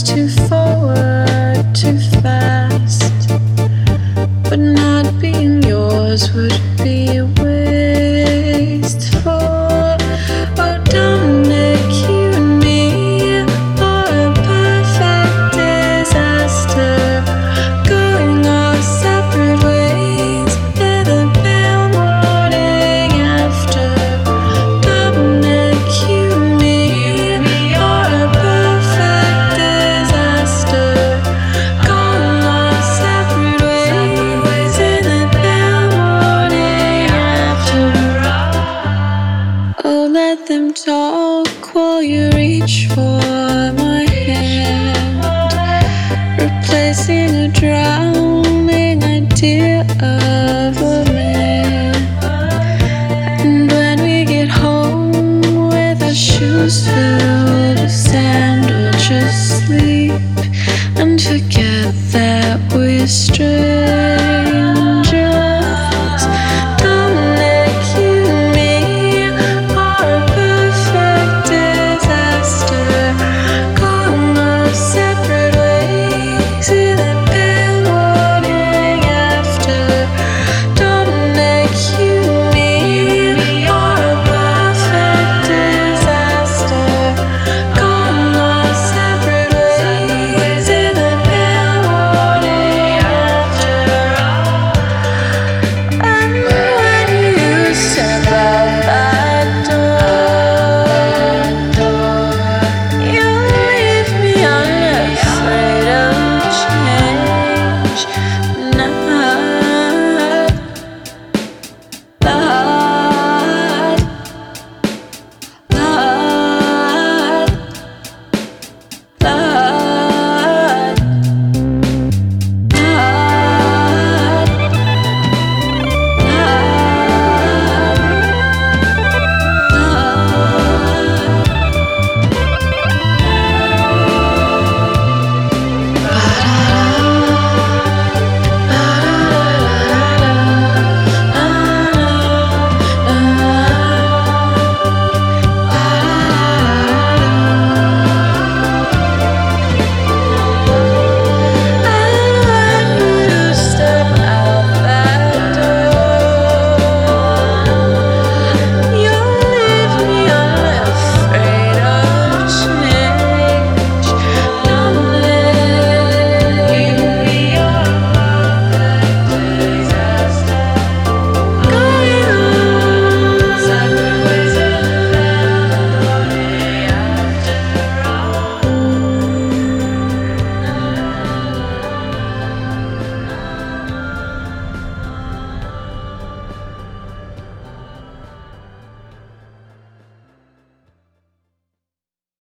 too forward, too fast. But not being yours would be wasteful. Oh, Dominic, you and me are a perfect disaster, going our separate ways in the pale morning after. Dominic, you and me are a perfect disaster, going our separate ways in the pale morning after. Oh, let them talk while you reach for my hand, replacing a drowning idea of a man. And when we get home with our shoes filled with sand, we'll just sleep and forget that we're strayed.